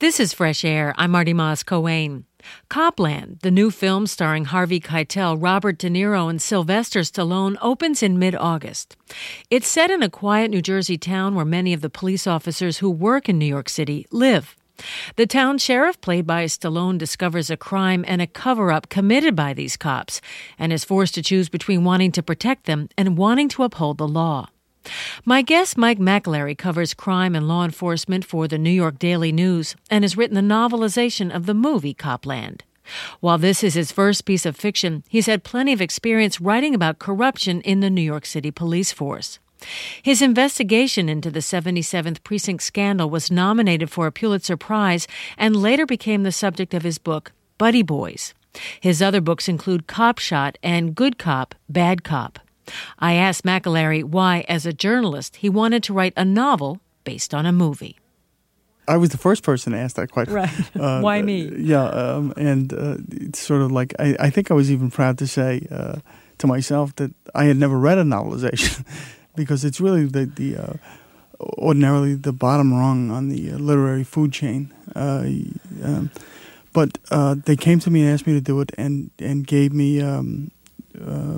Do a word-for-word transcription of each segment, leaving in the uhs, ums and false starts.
This is Fresh Air. I'm Marty Moss-Coane. Copland, the new film starring Harvey Keitel, Robert De Niro, and Sylvester Stallone, opens in mid-August. It's set in a quiet New Jersey town where many of the police officers who work in New York City live. The town sheriff, played by Stallone, discovers a crime and a cover-up committed by these cops and is forced to choose between wanting to protect them and wanting to uphold the law. My guest, Mike McAlery, covers crime and law enforcement for the New York Daily News and has written the novelization of the movie Copland. While this is his first piece of fiction, he's had plenty of experience writing about corruption in the New York City police force. His investigation into the seventy-seventh Precinct scandal was nominated for a Pulitzer Prize and later became the subject of his book, Buddy Boys. His other books include Cop Shot and Good Cop, Bad Cop. I asked McAlery why, as a journalist, he wanted to write a novel based on a movie. I was the first person to ask that question. Right. Uh, why me? Uh, yeah, um, and uh, it's sort of like, I, I think I was even proud to say uh, to myself that I had never read a novelization because it's really the, the uh, ordinarily the bottom rung on the uh, literary food chain. Uh, um, but uh, they came to me and asked me to do it and, and gave me... Um, uh,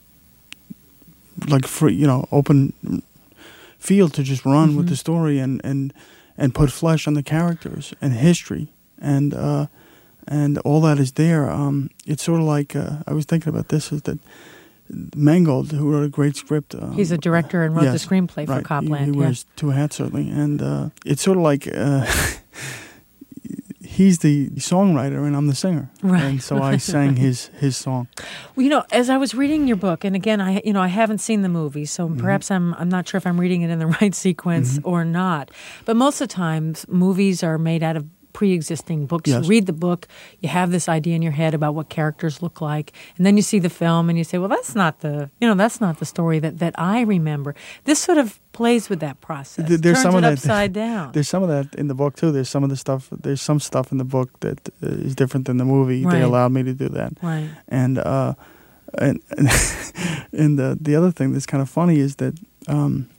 like free, you know, open field to just run mm-hmm. with the story and, and and put flesh on the characters and history and uh, and all that is there. Um, it's sort of like uh, I was thinking about this is that Mangold, who wrote a great script. Um, He's a director and wrote yes, the screenplay for right. Copland. He, he wears yeah. two hats certainly, and uh, it's sort of like. Uh, He's the songwriter and I'm the singer, right? And so I sang his his song. Well, you know, as I was reading your book, and again, I you know I haven't seen the movie, so mm-hmm. perhaps I'm I'm not sure if I'm reading it in the right sequence mm-hmm. or not. But most of the times, movies are made out of pre-existing books. Yes. You read the book, you have this idea in your head about what characters look like, and then you see the film and you say, well, that's not the you know that's not the story that, that I remember. This sort of plays with that process. There's Turns some it of that upside down. There's some of that in the book too. There's some of the stuff. There's some stuff in the book that uh, is different than the movie. Right. They allowed me to do that. Right. And uh, and and, and the the other thing that's kind of funny is that um,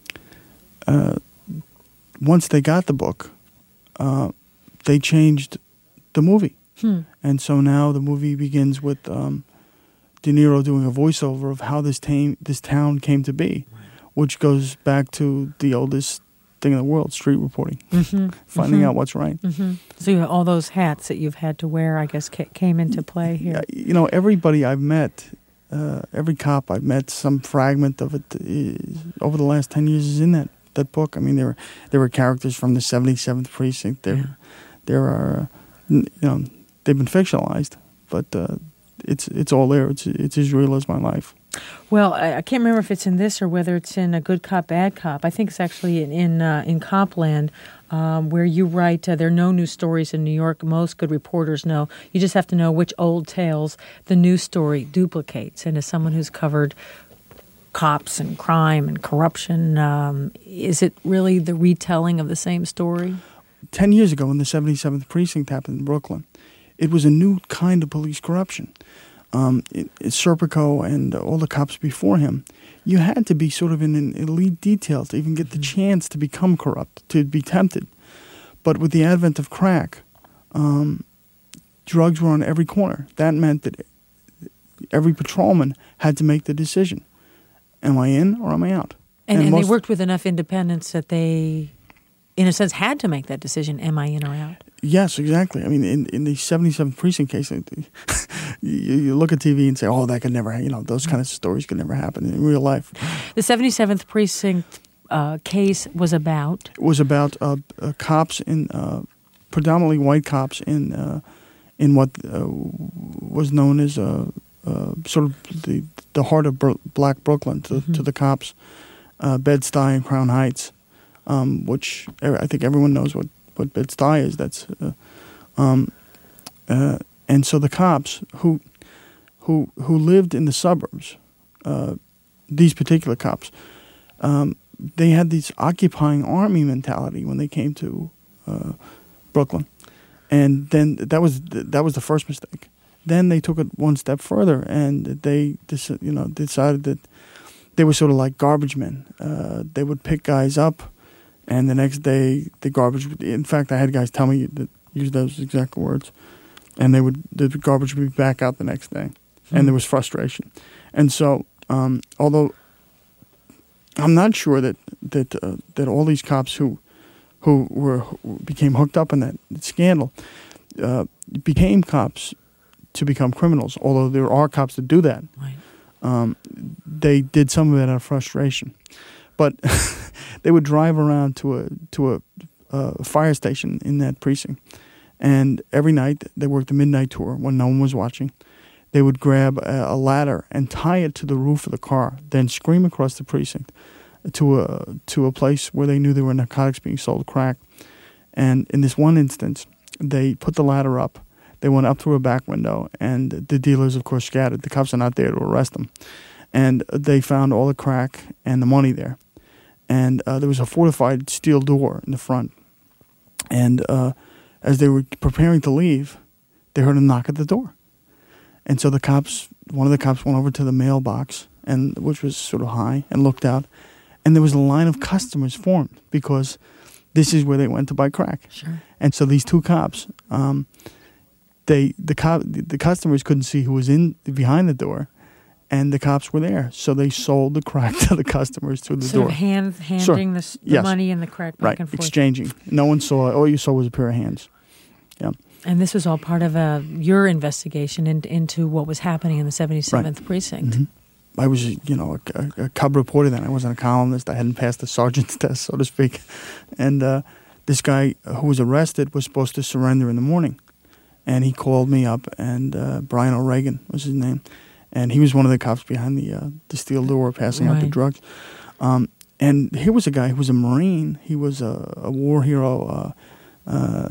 uh, once they got the book. Uh, They changed the movie. Hmm. And so now the movie begins with um, De Niro doing a voiceover of how this, ta- this town came to be, right. which goes back to the oldest thing in the world, street reporting, mm-hmm. finding mm-hmm. out what's right. Mm-hmm. So you have all those hats that you've had to wear, I guess, ca- came into play here. Yeah, you know, everybody I've met, uh, every cop I've met, some fragment of it is, over the last ten years is in that, that book. I mean, there were, there were characters from the seventy-seventh Precinct. There yeah. There are, you know, they've been fictionalized, but uh, it's it's all there. It's it's as real as my life. Well, I, I can't remember if it's in this or whether it's in A Good Cop, Bad Cop. I think it's actually in in, uh, in Copland, um, where you write, uh, there are no new stories in New York. Most good reporters know. You just have to know which old tales the new story duplicates. And as someone who's covered cops and crime and corruption, um, is it really the retelling of the same story? Ten years ago, when the seventy-seventh Precinct happened in Brooklyn, it was a new kind of police corruption. Um, it, it, Serpico and all the cops before him, you had to be sort of in an elite detail to even get the chance to become corrupt, to be tempted. But with the advent of crack, um, drugs were on every corner. That meant that every patrolman had to make the decision. Am I in or am I out? And, and, and most, they worked with enough independence that they... in a sense, had to make that decision, am I in or out? Yes, exactly. I mean, in, in the seventy-seventh Precinct case, you, you look at T V and say, oh, that could never, you know, those kind of stories could never happen in real life. The seventy-seventh Precinct uh, case was about? It was about uh, uh, cops, in uh, predominantly white cops in uh, in what uh, was known as uh, uh, sort of the, the heart of Bro- black Brooklyn to, mm-hmm. to the cops, uh, Bed-Stuy and Crown Heights. Um, which I think everyone knows what, what Bed-Stuy is. That's uh, um, uh, and so the cops who who who lived in the suburbs, uh, these particular cops, um, they had this occupying army mentality when they came to uh, Brooklyn, and then that was that was the first mistake. Then they took it one step further, and they you know decided that they were sort of like garbage men. Uh, they would pick guys up And the next day, the garbage. In fact, I had guys tell me that use those exact words, and they would the garbage would be back out the next day, mm-hmm. and there was frustration. And so, um, although I'm not sure that that uh, that all these cops who who were who became hooked up in that scandal uh, became cops to become criminals. Although there are cops that do that, right. um, they did some of it out of frustration. But they would drive around to a to a, a fire station in that precinct, and every night they worked the midnight tour when no one was watching. They would grab a, a ladder and tie it to the roof of the car, then scream across the precinct to a to a place where they knew there were narcotics being sold, crack. And in this one instance, they put the ladder up. They went up through a back window, and the dealers, of course, scattered. The cops are not there to arrest them. And they found all the crack and the money there. And uh, there was a fortified steel door in the front. And uh, as they were preparing to leave, they heard a knock at the door. And so the cops, one of the cops went over to the mailbox, and which was sort of high, and looked out. And there was a line of customers formed because this is where they went to buy crack. Sure. And so these two cops, um, they the cop, the customers couldn't see who was in behind the door. And the cops were there, so they sold the crack to the customers through the sort door. Of hand, handing sure. the, the yes. money and the crack back right. and forth. Exchanging. No one saw it. All you saw was a pair of hands. Yeah. And this was all part of uh, your investigation in, into what was happening in the seventy-seventh right. precinct. Mm-hmm. I was, you know, a, a, a cub reporter then. I wasn't a columnist. I hadn't passed the sergeant's test, so to speak. And uh, this guy who was arrested was supposed to surrender in the morning. And he called me up, and uh, Brian O'Regan was his name. And he was one of the cops behind the uh, the steel door passing right. out the drugs. Um, and here was a guy who was a Marine. He was a, a war hero. Uh, uh,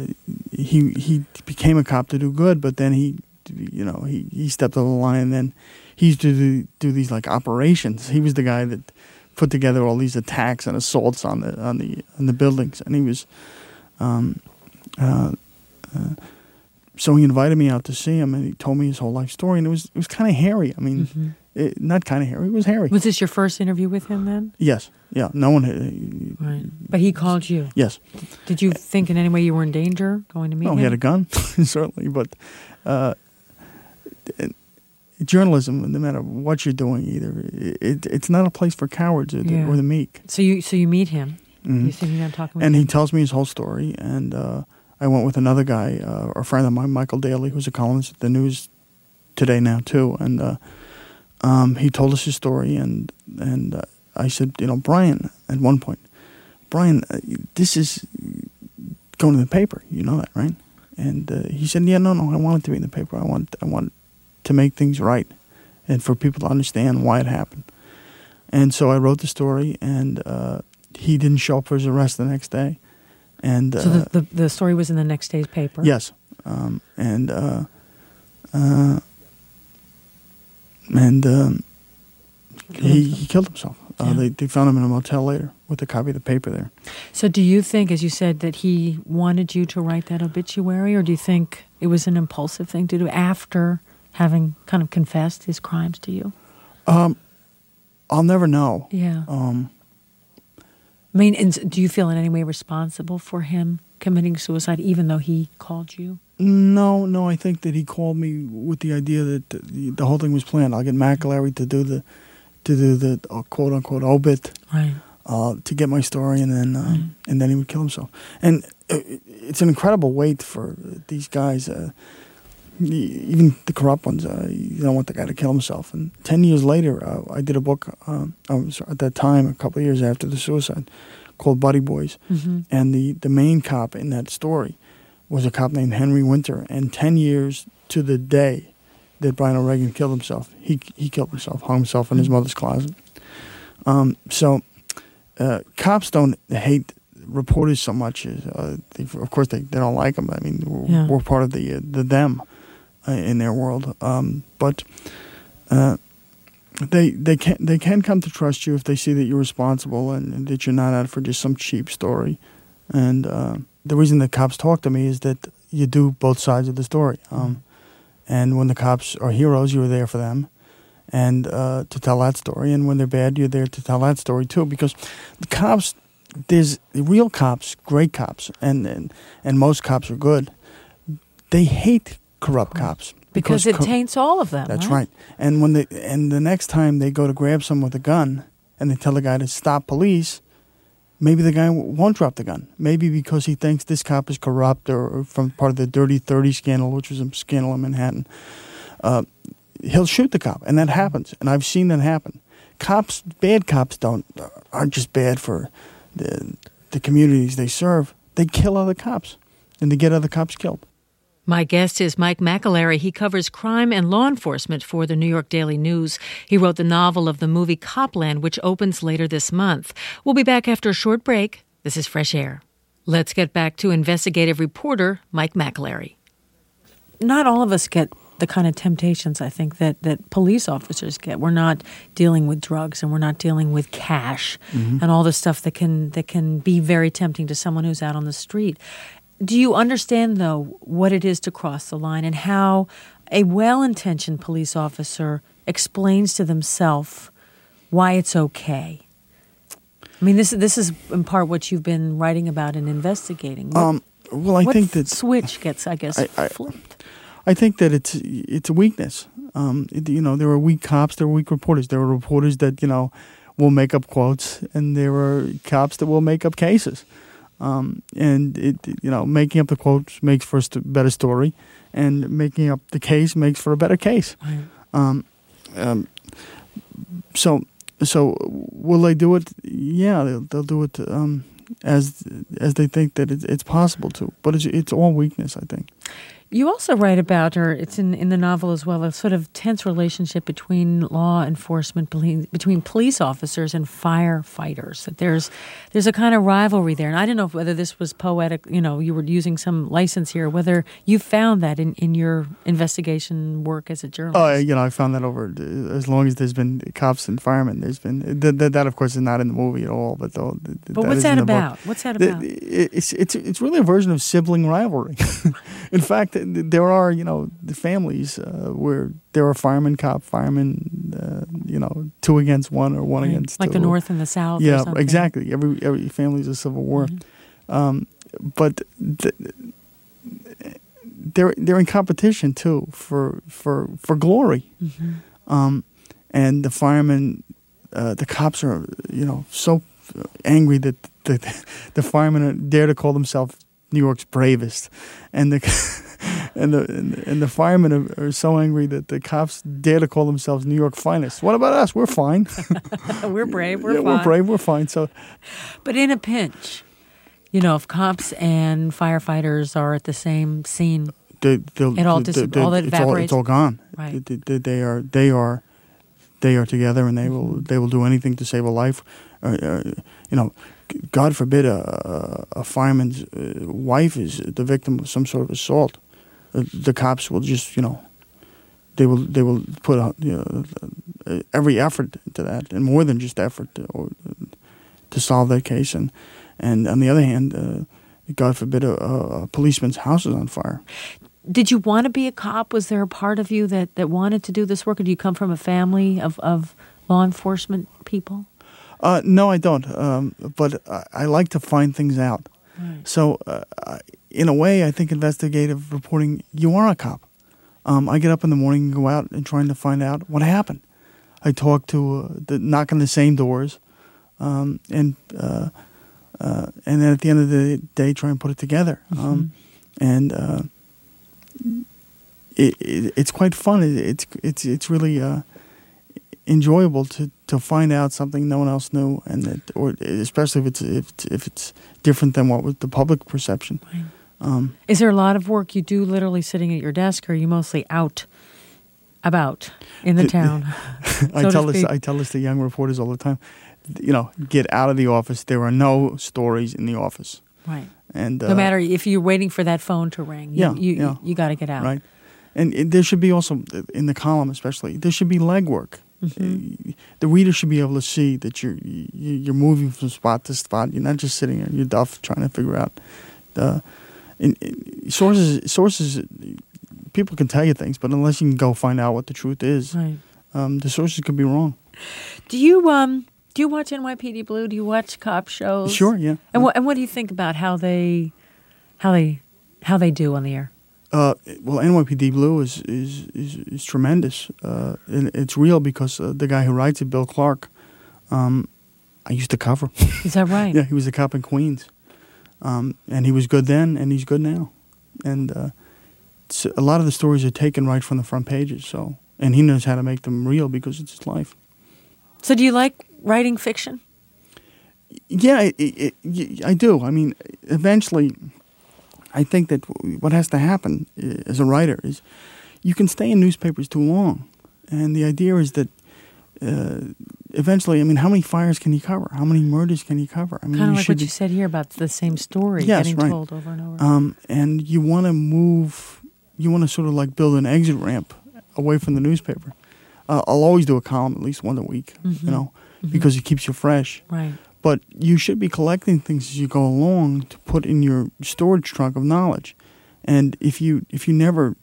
he he became a cop to do good, but then he, you know, he, he stepped over the line. And then he used to do, do these like operations. He was the guy that put together all these attacks and assaults on the on the on the buildings. And he was. Um, uh, uh, So he invited me out to see him, and he told me his whole life story, and it was it was kind of hairy. I mean, mm-hmm. it, not kind of hairy; it was hairy. Was this your first interview with him then? Yes, yeah. No one had. Right, but he called you. Yes. Did you think in any way you were in danger going to meet no, him? No, he had a gun, certainly. But uh, it, journalism, no matter what you're doing, either it, it's not a place for cowards or, yeah. the, or the meek. So you so you meet him. Mm-hmm. You're sitting down talking with and him, and he tells me his whole story, and. Uh, I went with another guy, uh, a friend of mine, Michael Daly, who's a columnist at the News Today now too, and uh, um, he told us his story, and and uh, I said, you know, Brian, at one point, Brian, uh, this is going to the paper, you know that, right? And uh, he said, yeah, no, no, I want it to be in the paper. I want, I want to make things right, and for people to understand why it happened. And so I wrote the story, and uh, he didn't show up for his arrest the next day. And, uh, so the, the the story was in the next day's paper? Yes. Um, and uh, uh, and um, he, he killed himself. Uh, yeah. they, they found him in a motel later with a copy of the paper there. So do you think, as you said, that he wanted you to write that obituary, or do you think it was an impulsive thing to do after having kind of confessed his crimes to you? Um, I'll never know. Yeah. Um, I mean, and do you feel in any way responsible for him committing suicide, even though he called you? No, no. I think that he called me with the idea that the, the whole thing was planned. I'll get McAlery to do the, to do the uh, quote unquote obit, right? Uh, to get my story, and then uh, right. and then he would kill himself. And it's an incredible weight for these guys. Uh, even the corrupt ones, uh, you don't want the guy to kill himself. And ten years later, uh, I did a book, uh, I was at that time, a couple of years after the suicide, called Buddy Boys. Mm-hmm. And the, the main cop in that story was a cop named Henry Winter. And ten years to the day that Brian O'Regan killed himself, he he killed himself, hung himself in his mother's closet. Um, so uh, cops don't hate reporters so much. As, uh, they, of course, they, they don't like them. I mean, we're, yeah. we're part of the, uh, the them. In their world, um, but uh, they they can they can come to trust you if they see that you're responsible and, and that you're not out for just some cheap story. And uh, the reason that cops talk to me is that you do both sides of the story. Um, and when the cops are heroes, you're there for them, and uh, to tell that story. And when they're bad, you're there to tell that story too. Because the cops there's real cops, great cops, and, and and most cops are good. They hate corrupt cops because, because it cor- taints all of them. That's right? right. And when they and the next time they go to grab someone with a gun, and they tell the guy to stop police, maybe the guy won't drop the gun. Maybe because he thinks this cop is corrupt or from part of the Dirty thirty scandal, which was a scandal in Manhattan. Uh, he'll shoot the cop, and that happens. And I've seen that happen. Cops, bad cops, don't aren't just bad for the the communities they serve. They kill other cops, and they get other cops killed. My guest is Mike McAlery. He covers crime and law enforcement for the New York Daily News. He wrote the novel of the movie Copland, which opens later this month. We'll be back after a short break. This is Fresh Air. Let's get back to investigative reporter Mike McAlery. Not all of us get the kind of temptations, I think, that, that police officers get. We're not dealing with drugs, and we're not dealing with cash mm-hmm. and all the stuff that can that can be very tempting to someone who's out on the street. Do you understand, though, what it is to cross the line and how a well-intentioned police officer explains to themselves why it's okay? I mean, this this is in part what you've been writing about and investigating. What, um, well, I what think that switch gets, I guess, I, I, flipped. I think that it's it's a weakness. Um, it, you know, there are weak cops, there are weak reporters. There are reporters that you know will make up quotes, and there are cops that will make up cases. Um, and it, you know, making up the quotes makes for a st- better story, and making up the case makes for a better case. Right. Um, um, so, so will they do it? Yeah, they'll, they'll do it um, as as they think that it's, it's possible to. But it's it's all weakness, I think. You also write about, or it's in, in the novel as well, a sort of tense relationship between law enforcement, between police officers and firefighters. That there's there's a kind of rivalry there. And I don't know whether this was poetic, you know, you were using some license here, whether you found that in, in your investigation work as a journalist. Oh, you know, I found that over, as long as there's been cops and firemen, there's been, that, that, that of course, is not in the movie at all. But, though, but that what's that about? Book. What's that about? It's, it's, it's really a version of sibling rivalry. In fact, there are, you know, the families uh, where there are firemen, cop, firemen, uh, you know, two against one or one right. against like two. Like the North and the South. Yeah, or something. exactly. Every every family is a civil war, mm-hmm. um, but the, they're they're in competition too for for for glory, mm-hmm. um, and the firemen, uh, the cops are, you know, so angry that the the firemen dare to call themselves New York's bravest, and the and the and, and the firemen are, are so angry that the cops dare to call themselves New York finest. What about us? We're fine. We're brave. We're yeah, fine. We're brave. We're fine. So, but in a pinch, you know, if cops and firefighters are at the same scene, they, it all dis- they, they, all that it's evaporates. all, it's all gone. Right. They, they, they are they are they are together, and they will they will do anything to save a life. Uh, uh, you know. God forbid a, a fireman's uh, wife is the victim of some sort of assault. Uh, the cops will just, you know, they will they will put out, you know, every effort into that, and more than just effort to, or, to solve that case. And and on the other hand, uh, God forbid a, a policeman's house is on fire. Did you want to be a cop? Was there a part of you that, that wanted to do this work, or do you come from a family of, of law enforcement people? Uh, no, I don't. Um, but I, I like to find things out. Right. So, uh, in a way, I think investigative reporting, you are a cop. Um, I get up in the morning and go out and trying to find out what happened. I talk to, uh, the, knock on the same doors, um, and uh, uh, and then at the end of the day, try and put it together. Mm-hmm. Um, and uh, it, it, it's quite fun. It, it's it's it's really uh, enjoyable to, to find out something no one else knew, and that, or especially if it's if it's, if it's different than what was the public perception. Right. Um, Is there a lot of work you do literally sitting at your desk, or are you mostly out about in the, the town? The, I so tell this I tell this to young reporters all the time. You know, get out of the office. There are no stories in the office. Right. And no uh, matter if you're waiting for that phone to ring, you, yeah, you, yeah. you got to get out. Right. And it, there should be also, in the column especially, there should be legwork. Mm-hmm. The reader should be able to see that you're you're moving from spot to spot. You're not just sitting in your duff trying to figure out the in, in, sources. Sources, people can tell you things, but unless you can go find out what the truth is, right. um, the sources could be wrong. Do you um Do you watch N Y P D Blue? Do you watch cop shows? Sure, yeah. And what and what do you think about how they how they how they do on the air? Uh, well, N Y P D Blue is is is, is tremendous, uh, and it's real because uh, the guy who writes it, Bill Clark, um, I used to cover. Is that right? Yeah, he was a cop in Queens, um, and he was good then, and he's good now, and uh, it's, a lot of the stories are taken right from the front pages. So, and he knows how to make them real because it's his life. So, do you like writing fiction? Yeah, it, it, it, I do. I mean, eventually, I think that what has to happen as a writer is you can stay in newspapers too long. And the idea is that uh, eventually, I mean, how many fires can you cover? How many murders can you cover? I mean, kind of you like should what you be, said here about the same story yes, getting right. told over and over. Um, and you want to move, you want to sort of like build an exit ramp away from the newspaper. Uh, I'll always do a column at least once a week, Mm-hmm. you know, Mm-hmm. because it keeps you fresh. Right. But you should be collecting things as you go along to put in your storage trunk of knowledge. And if you if you never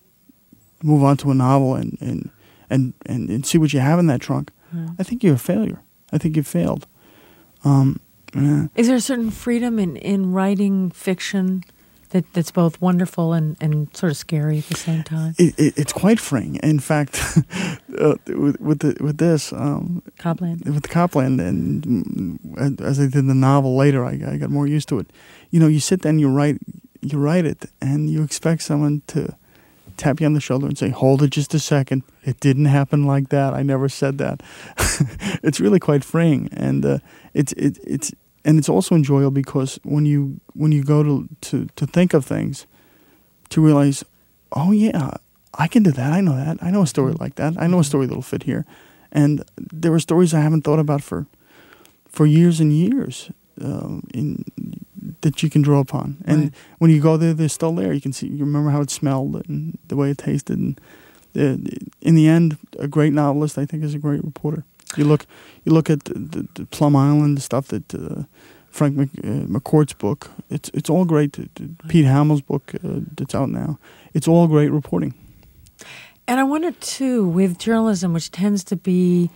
move on to a novel and and, and, and, and see what you have in that trunk, Yeah. I think you're a failure. I think you've failed. Um, yeah. Is there a certain freedom in, in writing fiction that, that's both wonderful and, and sort of scary at the same time? It, it, it's quite freeing. In fact, uh, with with, the, with this, um, Copland? with the Copland, and mm, as I did the novel later, I, I got more used to it. You know, you sit there and you write, you write it, and you expect someone to tap you on the shoulder and say, "Hold it just a second. It didn't happen like that. I never said that." It's really quite freeing, and uh, it's it, it's and it's also enjoyable because when you when you go to, to, to think of things, to realize, oh yeah, I can do that. I know that. I know a story like that. I know a story that'll fit here, and there are stories I haven't thought about for for years and years. Um, in that you can draw upon, and Right. when you go there, they're still there. You can see, you remember how it smelled and the way it tasted, and uh, in the end, a great novelist, I think, is a great reporter. You look, you look at the, the, the Plum Island stuff that uh, Frank Mc, uh, McCourt's book. It's it's all great. Pete Hamill's book uh, that's out now. It's all great reporting. And I wonder, too, with journalism, which tends to be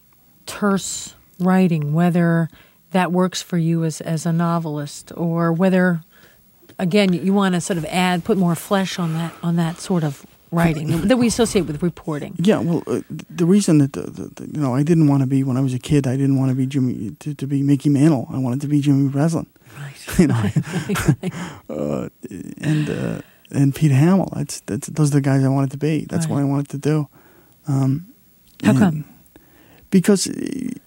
terse writing, whether that works for you as, as a novelist, or whether, again, you want to sort of add, put more flesh on that on that sort of writing that we associate with reporting. Yeah, well, uh, the reason that the, the, the, you know I didn't want to be when I was a kid, I didn't want to be Jimmy to, to be Mickey Mantle. I wanted to be Jimmy Breslin. Right. You know, right, right. uh, and uh, and Pete Hamill. That's that's those are the guys I wanted to be. That's Right. what I wanted to do. Um, How and- come? Because it,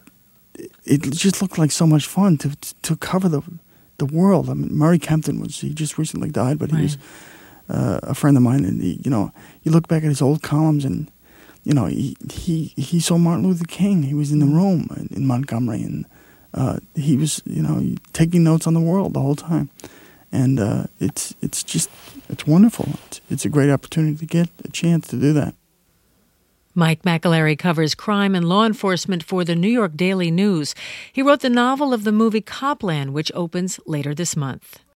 it just looked like so much fun to to cover the the world. I mean, Murray Kempton was he just recently died, but he Right. was uh, a friend of mine. And he, you know, you look back at his old columns, and you know, he he, he saw Martin Luther King. He was in the room in, in Montgomery, and uh, he was you know taking notes on the world the whole time. And uh, it's it's just it's wonderful. It's, it's a great opportunity to get a chance to do that. Mike McAlery covers crime and law enforcement for the New York Daily News. He wrote the novel of the movie Copland, which opens later this month.